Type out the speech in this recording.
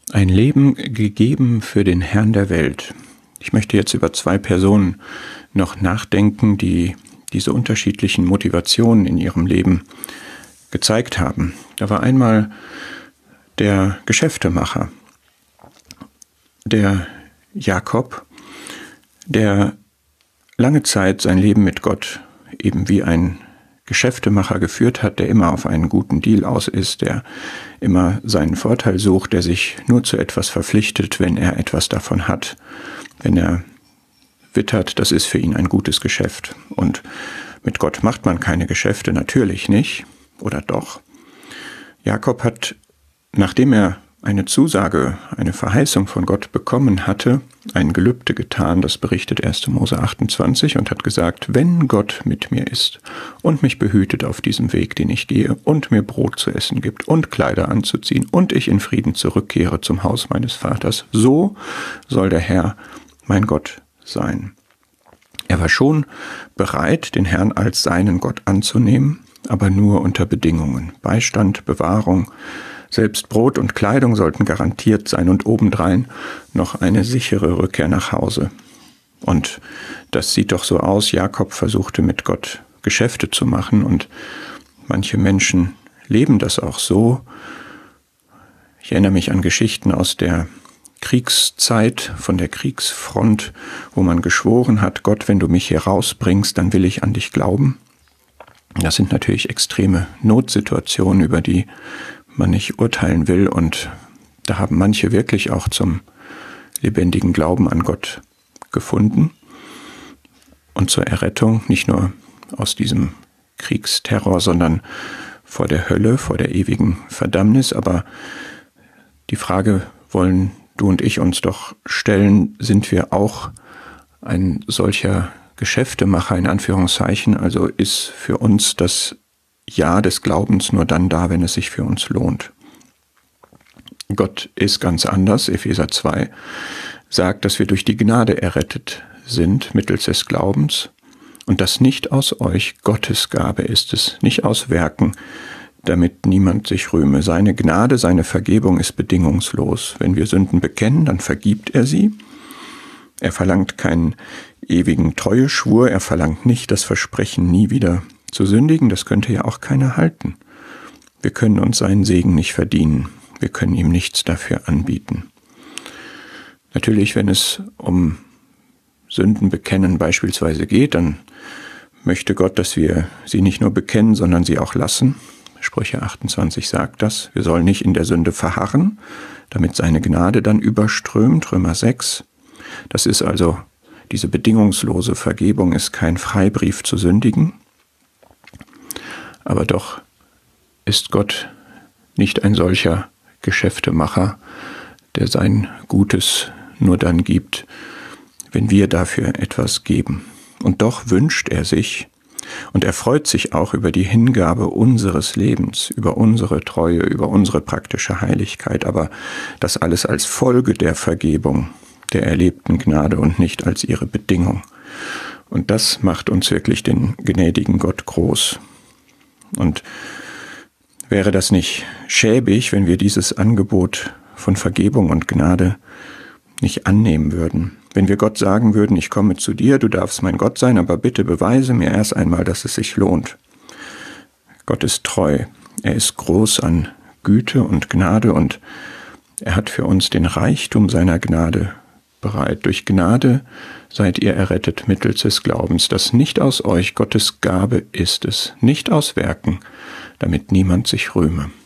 Ein Leben gegeben für den Herrn der Welt. Ich möchte jetzt über zwei Personen noch nachdenken, die diese unterschiedlichen Motivationen in ihrem Leben gezeigt haben. Da war einmal der Geschäftemacher, der Jakob, der lange Zeit sein Leben mit Gott eben wie ein Geschäftemacher geführt hat, der immer auf einen guten Deal aus ist, der immer seinen Vorteil sucht, der sich nur zu etwas verpflichtet, wenn er etwas davon hat, wenn er wittert, das ist für ihn ein gutes Geschäft. Und mit Gott macht man keine Geschäfte, natürlich nicht, oder doch. Jakob hat, nachdem er eine Zusage, eine Verheißung von Gott bekommen hatte, ein Gelübde getan, das berichtet 1. Mose 28, und hat gesagt, wenn Gott mit mir ist und mich behütet auf diesem Weg, den ich gehe, und mir Brot zu essen gibt und Kleider anzuziehen und ich in Frieden zurückkehre zum Haus meines Vaters, so soll der Herr mein Gott sein. Er war schon bereit, den Herrn als seinen Gott anzunehmen, aber nur unter Bedingungen. Beistand, Bewahrung, selbst Brot und Kleidung sollten garantiert sein und obendrein noch eine sichere Rückkehr nach Hause. Und das sieht doch so aus, Jakob versuchte mit Gott Geschäfte zu machen und manche Menschen leben das auch so. Ich erinnere mich an Geschichten aus der Kriegszeit, von der Kriegsfront, wo man geschworen hat, Gott, wenn du mich hier rausbringst, dann will ich an dich glauben. Das sind natürlich extreme Notsituationen, über die man nicht urteilen will, und da haben manche wirklich auch zum lebendigen Glauben an Gott gefunden und zur Errettung, nicht nur aus diesem Kriegsterror, sondern vor der Hölle, vor der ewigen Verdammnis. Aber die Frage wollen du und ich uns doch stellen, sind wir auch ein solcher Geschäftemacher in Anführungszeichen, also ist für uns das Ja des Glaubens nur dann da, wenn es sich für uns lohnt. Gott ist ganz anders. Epheser 2 sagt, dass wir durch die Gnade errettet sind mittels des Glaubens und das nicht aus euch, Gottes Gabe ist es, nicht aus Werken, damit niemand sich rühme. Seine Gnade, seine Vergebung ist bedingungslos. Wenn wir Sünden bekennen, dann vergibt er sie. Er verlangt keinen ewigen Treueschwur, er verlangt nicht das Versprechen, nie wieder zu sündigen, das könnte ja auch keiner halten. Wir können uns seinen Segen nicht verdienen, wir können ihm nichts dafür anbieten. Natürlich, wenn es um Sündenbekennen beispielsweise geht, dann möchte Gott, dass wir sie nicht nur bekennen, sondern sie auch lassen. Sprüche 28 sagt das. Wir sollen nicht in der Sünde verharren, damit seine Gnade dann überströmt. Römer 6. Das ist also, diese bedingungslose Vergebung ist kein Freibrief zu sündigen. Aber doch ist Gott nicht ein solcher Geschäftemacher, der sein Gutes nur dann gibt, wenn wir dafür etwas geben. Und doch wünscht er sich und er freut sich auch über die Hingabe unseres Lebens, über unsere Treue, über unsere praktische Heiligkeit, aber das alles als Folge der Vergebung, der erlebten Gnade und nicht als ihre Bedingung. Und das macht uns wirklich den gnädigen Gott groß. Und wäre das nicht schäbig, wenn wir dieses Angebot von Vergebung und Gnade nicht annehmen würden? Wenn wir Gott sagen würden, ich komme zu dir, du darfst mein Gott sein, aber bitte beweise mir erst einmal, dass es sich lohnt. Gott ist treu, er ist groß an Güte und Gnade und er hat für uns den Reichtum seiner Gnade bereit. Durch Gnade seid ihr errettet mittels des Glaubens, das nicht aus euch, Gottes Gabe ist es, nicht aus Werken, damit niemand sich rühme.